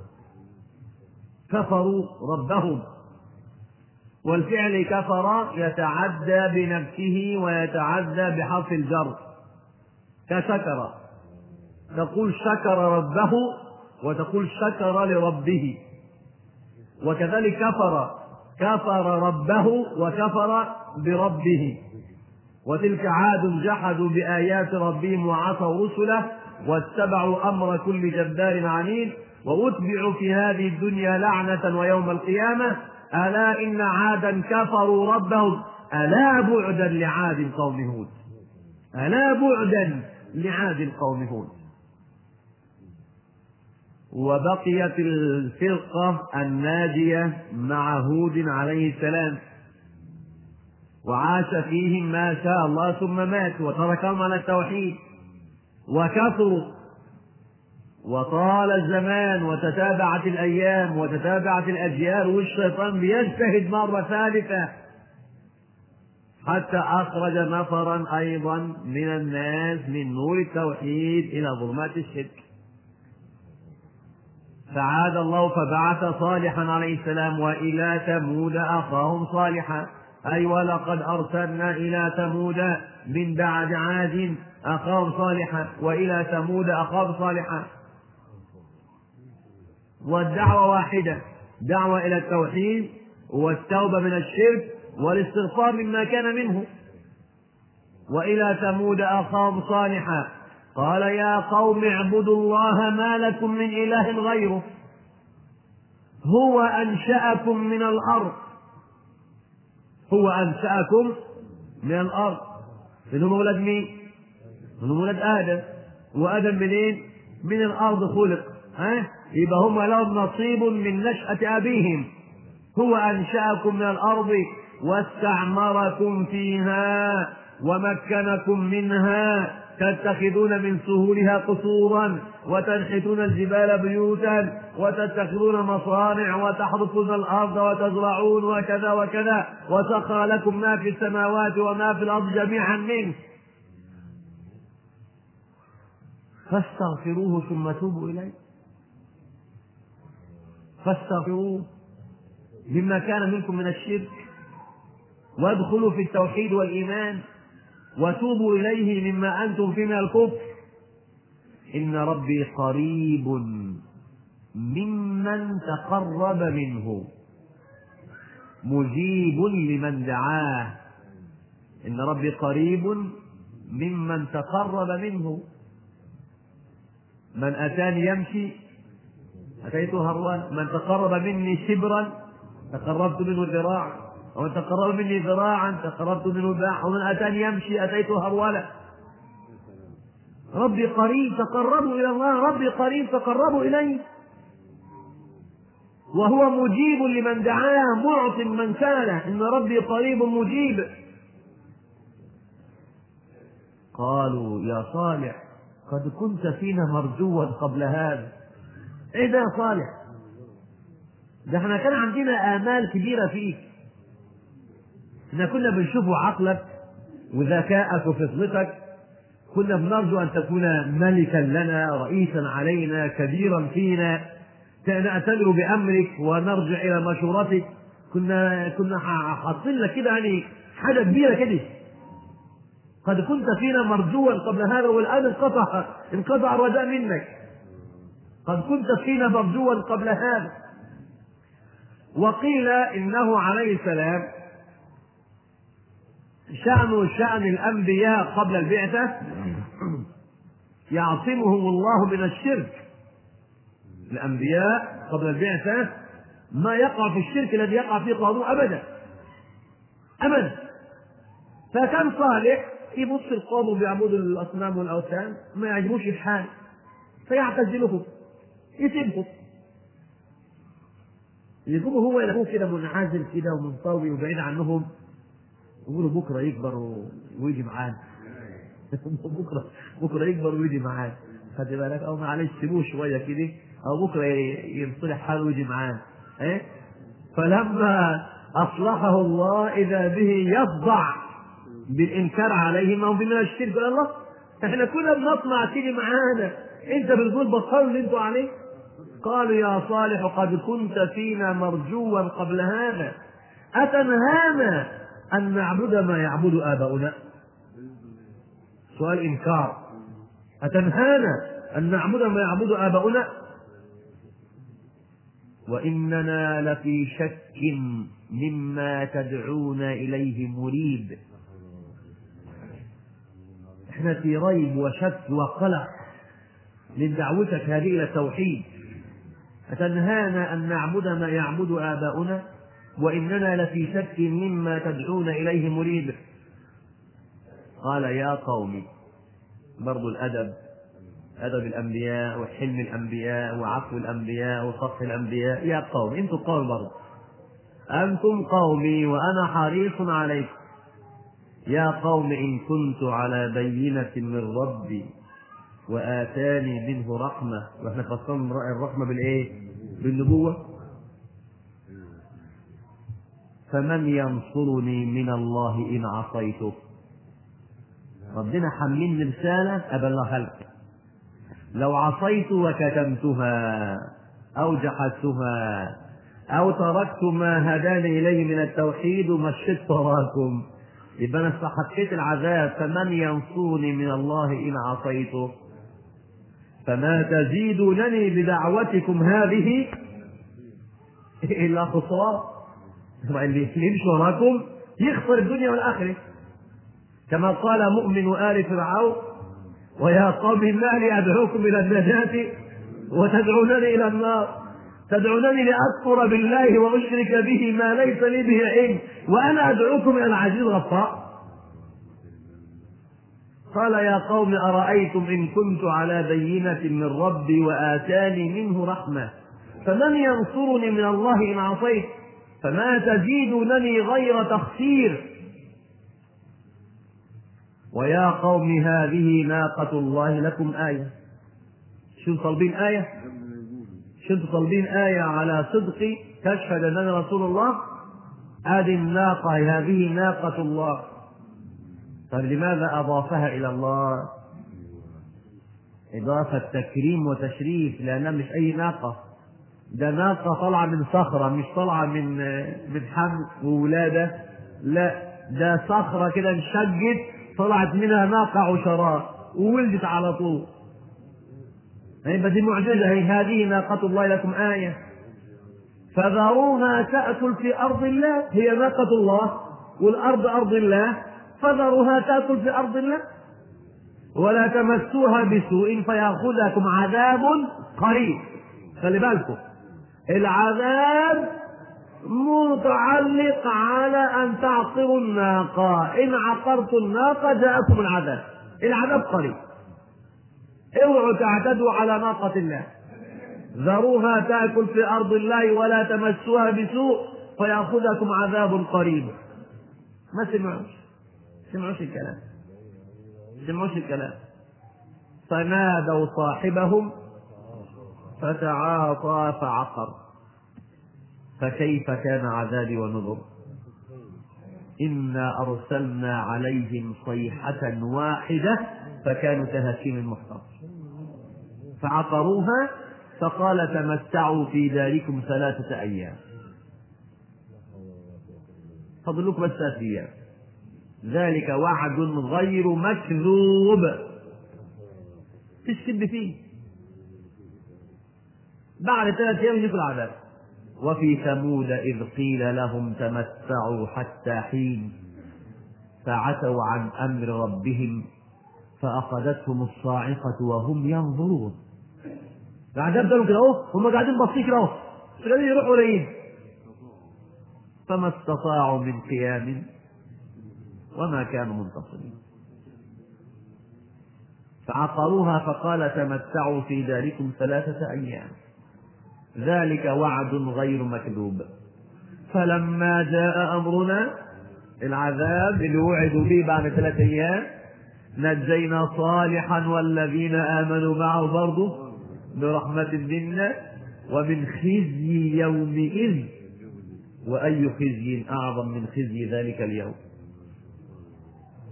كفروا ربهم والفعل كفر يتعدى بنفسه ويتعدى بحرف الجر، كشكر، تقول شكر ربه وتقول شكر لربه، وكذلك كفر كفر ربه وكفر بربه. وتلك عاد جحدوا بآيات ربهم وعصوا رسله واتبعوا أمر كل جبار عنيد وأتبعوا في هذه الدنيا لعنة ويوم القيامة. ألا إن عادا كفروا ربهم ألا بعدا لعاد قوم هود ألا بعدا لعاد قوم هود. وبقيت الفرقة الناجية مع هود عليه السلام، وعاش فيهم ما شاء الله ثم مات وتركهم على التوحيد وكفروا، وطال الزمان وتتابعت الأيام وتتابعت الأجيال والشيطان بيجتهد مرة ثالثة حتى أخرج نفرا أيضا من الناس من نور التوحيد إلى ظلمات الشرك. فعاد الله فبعث صالحا عليه السلام وإلى ثمود أخاهم صالحا، أي ولقد أرسلنا إلى ثمود من بعد عاد أخاهم صالحا وإلى ثمود أخاهم صالحا. والدعوة واحدة، دعوة إلى التوحيد والتوبة من الشرك والاستغفار مما كان منه. وإلى ثمود أخاهم صالحا قال يا قوم اعبدوا الله ما لكم من إله غيره هو أنشأكم من الأرض هو أنشأكم من الأرض. إنهم ولد مين؟ إنهم ولد آدم، وآدم منين؟ من الأرض خلق، ها؟ يبقى هم لهم نصيب من نشأة أبيهم. هو أنشأكم من الأرض واستعمركم فيها ومكنكم منها تتخذون من سهولها قصورا وتنحتون الجبال بيوتا وتتخذون مصانع وتحرثون الأرض وتزرعون وكذا وكذا وسخر لكم ما في السماوات وما في الأرض جميعا منه فاستغفروه ثم توبوا إليه. فاستغفروه مما كان منكم من الشرك وادخلوا في التوحيد والإيمان وتوبوا إليه مما أنتم فيه من الكفر. إن ربي قريب ممن تقرب منه مجيب لمن دعاه. إن ربي قريب ممن تقرب منه. من أتاني يمشي أتيته هرولة، من تقرب مني شبرا تقربت منه ذراعا، ومن تقرب مني ذراعا تقربت منه باعا، ومن أتاني يمشي أتيته هرولة. ربي قريب تقربوا إلى الله، ربي قريب تقربوا إليه، وهو مجيب لمن دعاه معط من سأله. إن ربي قريب مجيب. قالوا يا صالح قد كنت فينا مرجوا قبل هذا. ايه ده يا صالح؟ ده احنا كان عندنا آمال كبيرة فيك، احنا كنا بنشوف عقلك وذكائك وفطنتك، كنا بنرجو أن تكون ملكا لنا رئيسا علينا كبيرا فينا نأتمر بأمرك ونرجع إلى مشورتك. كنا كنا حاطين لك كده يعني حاجة كبيرة كده. قد كنت فينا مرجوا قبل هذا والآن انقطع انقطع الرجاء منك. قد كنت فينا مرجوا قبل هذا. وقيل إنه عليه السلام شأن شأن الأنبياء قبل البعثة يعصمهم الله من الشرك. الأنبياء قبل البعثة ما يقع في الشرك الذي يقع فيه قارون أبدا أبدا. فكان صالح يبص القوم بيعبدوا الأصنام والأوثان ما يعجبوش الحال فيعتزلهم يسيبهم، يجيبوا هو يلاقوه كده منعزل كده ومنطوي وبعيد عنهم، يقولوا بكره يكبر ويجي معانا بكره بكره يكبر ويجي معانا، خد بالك؟ او معلش سيبوه شويه كده او بكره يصلح حاله ويجي معانا. ايه؟ فلما اصلحه الله اذا به يفضع بالإنكار عليهم أو من الشرك. قال الله احنا كنا بنطمع تيجي معانا، انت بتقول بطلوا اللي انتوا عليه. قالوا يا صالح قد كنت فينا مرجوا قبل هذا أتنهانا أن نعبد ما يعبد آباؤنا؟ سؤال إنكار. أتنهانا أن نعبد ما يعبد آباؤنا وإننا لفي شك مما تدعون إليه مريب. احنا في ريب وشك وقلق من دعوتك هذه إلى التوحيد. أتنهانا أن نعبد ما يعبد آباؤنا وإننا لفي شك مما تدعون إليه مريب. قال يا قوم، برضو الأدب، أدب الأنبياء وحلم الأنبياء وعفو الأنبياء وصفح الأنبياء. يا قوم، أنتم قوم برضو، أنتم قومي وأنا حريص عليكم. يا قوم إن كنت على بينة من ربي وآتاني منه رحمة، وإحنا فصلنا الرحمة بالإيه؟ بالنبوة. فمن ينصرني من الله إن عصيته؟ ربنا حملني رسالة أبلغها لك. لو عصيت وكتمتها أو جحدتها أو تركت ما هداني إليه من التوحيد ومشيت وراكم يبقى أنا استحقيت العذاب. فمن ينصرني من الله إن عصيته؟ فما تزيدونني بدعوتكم هذه إلا خسران. اللي يمشي وراكم يخسر الدنيا والآخرة، كما قال مؤمن آل فرعون ويا قوم ما لي أدعوكم إلى النجاة وتدعونني إلى النار، تدعونني لأكفر بالله وأشرك به ما ليس لي به علم وأنا أدعوكم إلى العزيز الغفار. قال يا قوم أرأيتم إن كنت على بينة من ربي وآتاني منه رحمة فمن ينصرني من الله إن عصيت؟ فما تزيدونني غير تخسير. ويا قوم هذه ناقة الله لكم آية. شو طالبين آية؟ شو طالبين آية على صدقي تشهد أن أنا رسول الله؟ هذه الناقة، هذه ناقة الله. طيب لماذا أضافها إلى الله؟ إضافة تكريم وتشريف، لأنها مش أي ناقة، ده ناقة طالعة من صخرة، مش طالعة من من حمل وولادة، لا ده صخرة كده انشقت طلعت منها ناقة عشراء وولدت على طول. يبقى دي معجزة. هي هذه ناقة الله لكم آية فذروها تأكل في أرض الله. هي ناقة الله والأرض أرض الله، فذروها تأكل في أرض الله ولا تمسوها بسوء فيأخذكم عذاب قريب. خلي بالكم العذاب متعلق على أن تعقروا الناقة. إن عقرتوا الناقة جاءكم العذاب. العذاب قريب، اوعوا تعتدوا على ناقة الله. ذروها تأكل في أرض الله ولا تمسوها بسوء فيأخذكم عذاب قريب. ما سمعوش سمعوش الكلام سمعوش الكلام فنادوا صاحبهم فتعاطى فعقر. فكيف كان عذابي ونذر؟ إنا أرسلنا عليهم صيحة واحدة فكانوا كهشيم المحتضر فعقروها فقال تمتعوا في داركم ثلاثة أيام. فضلوك بس ثلاثة أيام. ذلك وعد غير مكذوب، فيش كذب فيه. بعد ثلاثة أيام يجيكم العذاب. وفي ثمود إذ قيل لهم تمتعوا حتى حين فعتوا عن أمر ربهم فأخذتهم الصاعقة وهم ينظرون. العذاب ده كده اهو، هم قاعدين باصين كده اهو، مش قادرين يروحوا ولا يجوا. فما استطاعوا من قيام وما كانوا منتصرين. فعقروها فقال تمتعوا في داركم ثلاثة أيام ذلك وعد غير مكذوب. فلما جاء أمرنا، العذاب اللي وعدوا به بعد ثلاثة أيام، نجينا صالحا والذين آمنوا معه برضه برحمة منا ومن خزي يومئذ. وأي خزي أعظم من خزي ذلك اليوم؟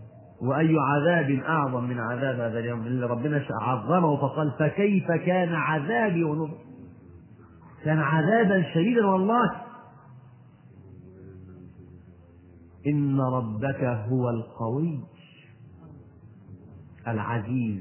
وأي عذاب أعظم من عذاب هذا اليوم اللي ربنا عظمه فقال فكيف كان عذابي ونذر. كان عذابا شديدا والله. إن ربك هو القوي العزيز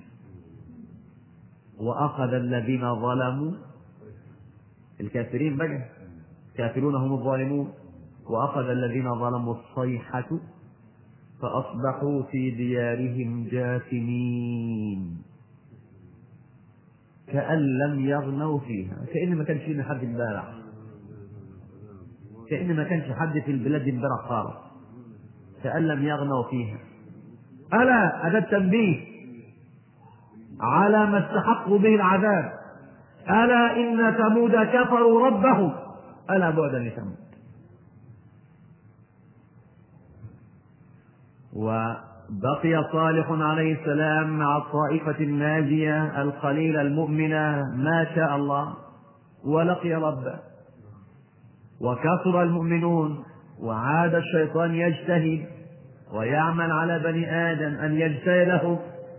وأخذ الذين ظلموا الكافرين بقى كافرون هم الظالمون وأخذ الذين ظلموا الصيحة فأصبحوا في ديارهم جاثمين كأن لم يغنوا فيها. كأن ما كانش فينا حد امبارح، كأن ما كانش حد في البلاد امبارح خالص، كأن لم يغنوا فيها. ألا هذا التنبيه على ما استحقوا به العذاب. ألا إن ثمود كفروا ربهم ألا بعدا لثمود. وبقي صالح عليه السلام مع الطائفة الناجية القليلة المؤمنة ما شاء الله، ولقي ربه وكثر المؤمنون، وعاد الشيطان يجتهد ويعمل على بني آدم أن يجتهدهم،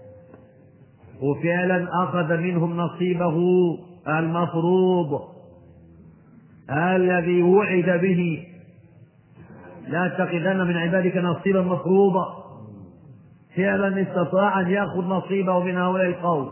وفعلا أخذ منهم نصيبه المفروض الذي وعد به. لا تتخذن من عبادك نصيبا مفروضا. فعلا استطاع أن يأخذ نصيبه من هؤلاء القوم.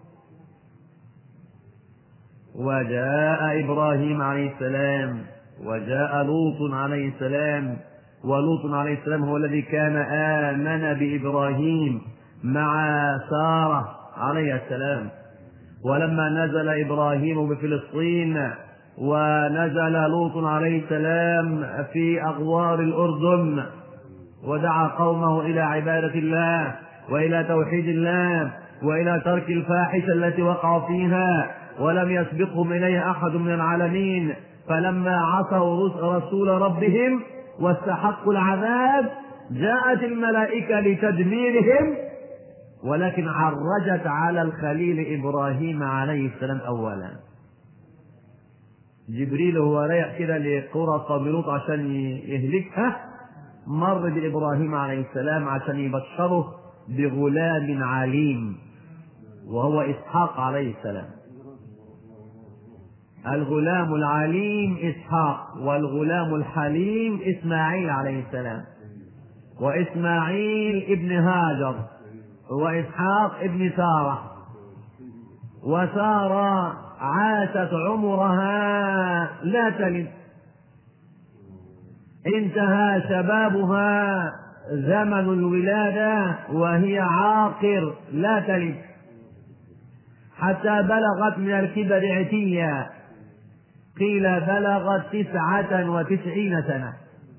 وجاء إبراهيم عليه السلام وجاء لوط عليه السلام، ولوط عليه السلام هو الذي كان آمن بإبراهيم مع سارة عليه السلام. ولما نزل إبراهيم بفلسطين ونزل لوط عليه السلام في أغوار الأردن ودعا قومه إلى عبادة الله وإلى توحيد الله وإلى ترك الفاحشة التي وقعوا فيها ولم يسبقهم إليها أحد من العالمين، فلما عصوا رسول ربهم واستحقوا العذاب جاءت الملائكة لتدميرهم، ولكن عرجت على الخليل إبراهيم عليه السلام أولا. جبريل هو رايح كده لقرى قوم لوط عشان يهلكها، مر بإبراهيم عليه السلام عشان يبشره بغلام عليم وهو إسحاق عليه السلام. الغلام العليم إسحاق، والغلام الحليم إسماعيل عليه السلام. وإسماعيل ابن هاجر وإسحاق ابن سارة، وسارة عاشت عمرها لا تلد، انتهى شبابها زمن الولادة وهي عاقر لا تلد، حتى بلغت من الكبر عتيا، قيل بلغت تسعة وتسعين سنة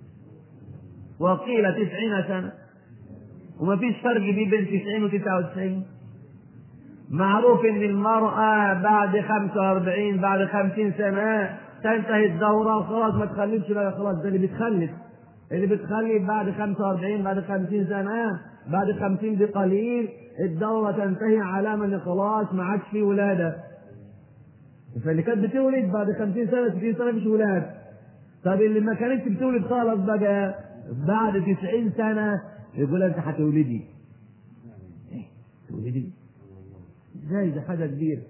وقيل تسعين سنة، وما فيش فرق بين تسعين وتسعة وتسعين. معروف ان المرأة بعد خمسة واربعين بعد خمسين سنة تنتهي الدورة وخلاص ما تخلفش بقى، خلاص. ده اللي بتخلف اللي بتخلف بعد خمسة واربعين بعد خمسين سنة، بعد خمسين بقليل الدورة تنتهي على من خلاص ما عادش فيه ولادة. فاللي كانت بتولد بعد خمسين سنة ستين سنة مش ولاد. طب اللي ما كانتش بتولد خالص بقى بعد تسعين سنة يقول انت هتولدي. ايه تولدي ازاي؟ ده حاجة كبيرة.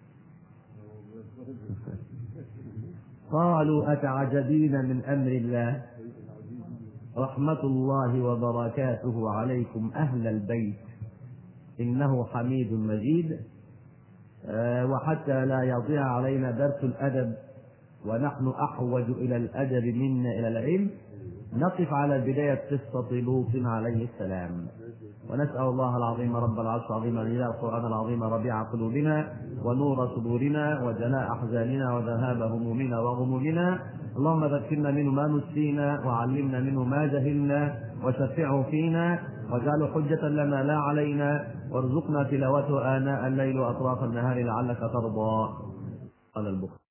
قالوا أتعجبين من أمر الله رحمة الله وبركاته عليكم أهل البيت إنه حميد مجيد. أه وحتى لا يضيع علينا درس الأدب ونحن أحوج إلى الأدب منا إلى العلم، نقف على بداية قصة لوط عليه السلام، ونسأل الله العظيم رب العرش العظيم أن يجعل القرآن العظيم ربيع قلوبنا ونور صدورنا وجلاء أحزاننا وذهاب همومنا وغمومنا. اللهم ذكرنا منه ما نسينا وعلمنا منه ما جهلنا وشفعه فينا واجعله حجة لنا لا علينا، وارزقنا تلاوته آناء الليل وأطراف النهار لعلك ترضى. قال البخاري.